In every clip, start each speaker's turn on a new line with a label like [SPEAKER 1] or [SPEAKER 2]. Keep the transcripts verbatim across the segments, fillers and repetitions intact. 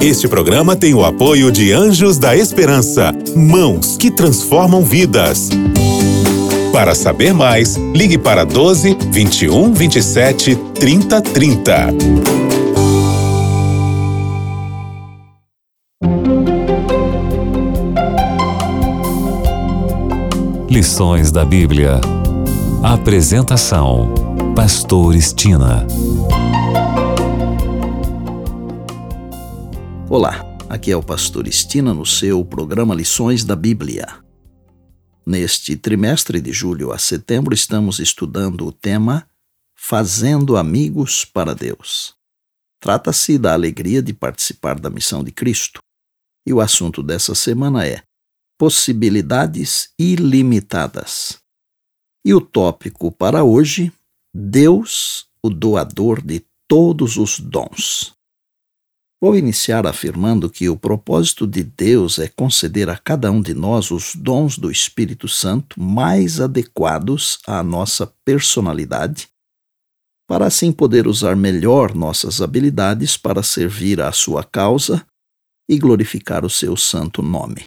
[SPEAKER 1] Este programa tem o apoio de Anjos da Esperança, mãos que transformam vidas. Para saber mais, ligue para doze, vinte e um, vinte e sete, trinta, trinta.
[SPEAKER 2] Lições da Bíblia. Apresentação: Pastor Estina.
[SPEAKER 3] Olá, aqui é o Pastor Estina no seu programa Lições da Bíblia. Neste trimestre de julho a setembro estamos estudando o tema Fazendo Amigos para Deus. Trata-se da alegria de participar da missão de Cristo. E o assunto dessa semana é Possibilidades ilimitadas. E o tópico para hoje, Deus, o doador de todos os dons. Vou iniciar afirmando que o propósito de Deus é conceder a cada um de nós os dons do Espírito Santo mais adequados à nossa personalidade, para assim poder usar melhor nossas habilidades para servir à sua causa e glorificar o seu santo nome.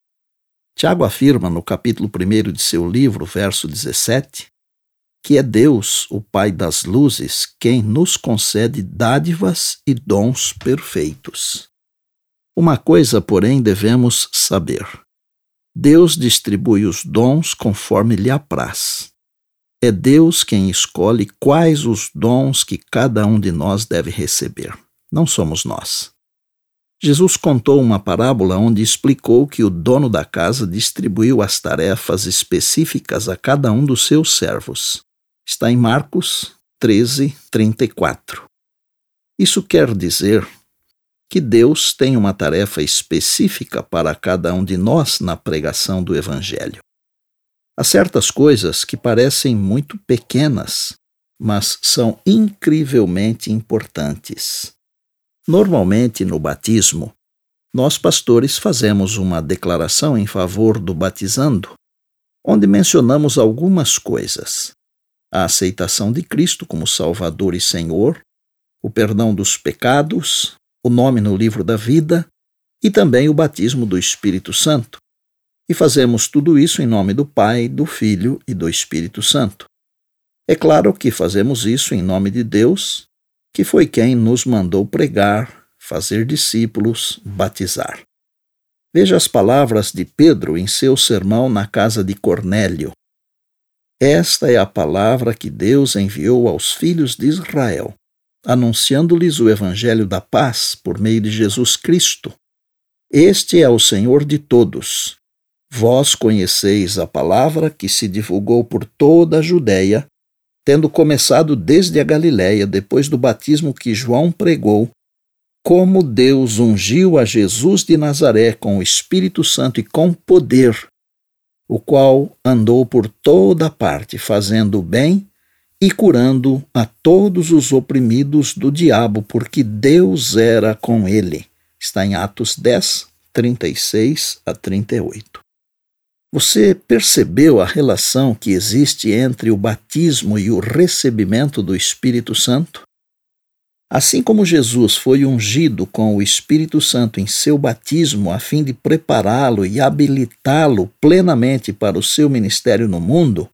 [SPEAKER 3] Tiago afirma no capítulo primeiro de seu livro, verso dezessete, que é Deus, o Pai das luzes, quem nos concede dádivas e dons perfeitos. Uma coisa, porém, devemos saber: Deus distribui os dons conforme lhe apraz. É Deus quem escolhe quais os dons que cada um de nós deve receber. Não somos nós. Jesus contou uma parábola onde explicou que o dono da casa distribuiu as tarefas específicas a cada um dos seus servos. Está em Marcos treze, trinta e quatro. Isso quer dizer que Deus tem uma tarefa específica para cada um de nós na pregação do Evangelho. Há certas coisas que parecem muito pequenas, mas são incrivelmente importantes. Normalmente, no batismo, nós pastores fazemos uma declaração em favor do batizando, onde mencionamos algumas coisas: a aceitação de Cristo como Salvador e Senhor, o perdão dos pecados, o nome no livro da vida e também o batismo do Espírito Santo. E fazemos tudo isso em nome do Pai, do Filho e do Espírito Santo. É claro que fazemos isso em nome de Deus, que foi quem nos mandou pregar, fazer discípulos, batizar. Veja as palavras de Pedro em seu sermão na casa de Cornélio. Esta é a palavra que Deus enviou aos filhos de Israel, anunciando-lhes o evangelho da paz por meio de Jesus Cristo. Este é o Senhor de todos. Vós conheceis a palavra que se divulgou por toda a Judeia, tendo começado desde a Galiléia, depois do batismo que João pregou, como Deus ungiu a Jesus de Nazaré com o Espírito Santo e com poder, o qual andou por toda parte, fazendo o bem e curando a todos os oprimidos do diabo, porque Deus era com ele. Está em Atos dez, trinta e seis a trinta e oito. Você percebeu a relação que existe entre o batismo e o recebimento do Espírito Santo? Assim como Jesus foi ungido com o Espírito Santo em seu batismo a fim de prepará-lo e habilitá-lo plenamente para o seu ministério no mundo,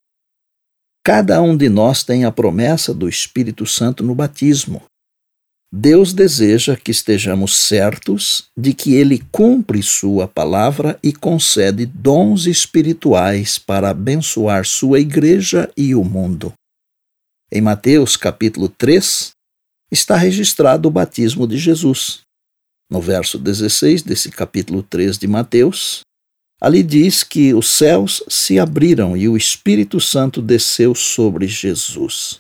[SPEAKER 3] cada um de nós tem a promessa do Espírito Santo no batismo. Deus deseja que estejamos certos de que Ele cumpre sua palavra e concede dons espirituais para abençoar sua igreja e o mundo. Em Mateus capítulo três, está registrado o batismo de Jesus. No verso dezesseis desse capítulo três de Mateus, ali diz que os céus se abriram e o Espírito Santo desceu sobre Jesus.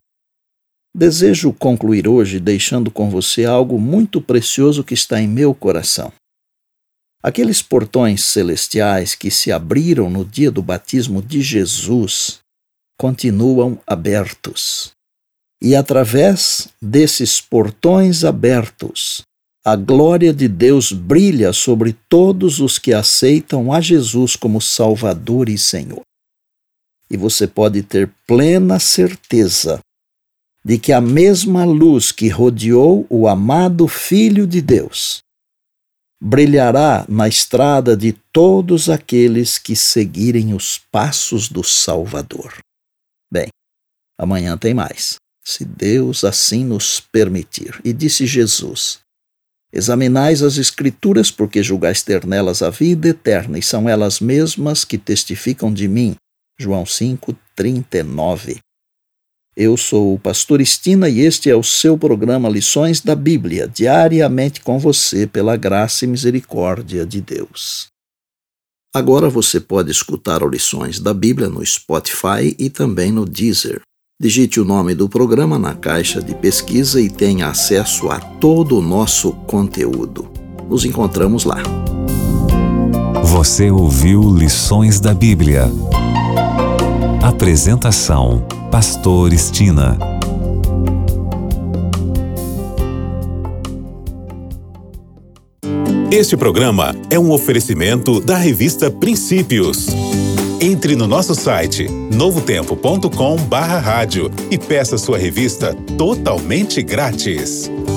[SPEAKER 3] Desejo concluir hoje deixando com você algo muito precioso que está em meu coração. Aqueles portões celestiais que se abriram no dia do batismo de Jesus continuam abertos. E através desses portões abertos, a glória de Deus brilha sobre todos os que aceitam a Jesus como Salvador e Senhor. E você pode ter plena certeza de que a mesma luz que rodeou o amado Filho de Deus brilhará na estrada de todos aqueles que seguirem os passos do Salvador. Bem, amanhã tem mais, se Deus assim nos permitir. E disse Jesus: examinais as Escrituras, porque julgais ter nelas a vida eterna, e são elas mesmas que testificam de mim. João cinco, trinta e nove. Eu sou o pastor Estina e este é o seu programa Lições da Bíblia, diariamente com você pela graça e misericórdia de Deus. Agora você pode escutar o Lições da Bíblia no Spotify e também no Deezer. Digite o nome do programa na caixa de pesquisa e tenha acesso a todo o nosso conteúdo. Nos encontramos lá.
[SPEAKER 2] Você ouviu Lições da Bíblia. Apresentação: Pastor Estina.
[SPEAKER 1] Este programa é um oferecimento da revista Princípios. Entre no nosso site novo tempo ponto com barra rádio e peça sua revista totalmente grátis.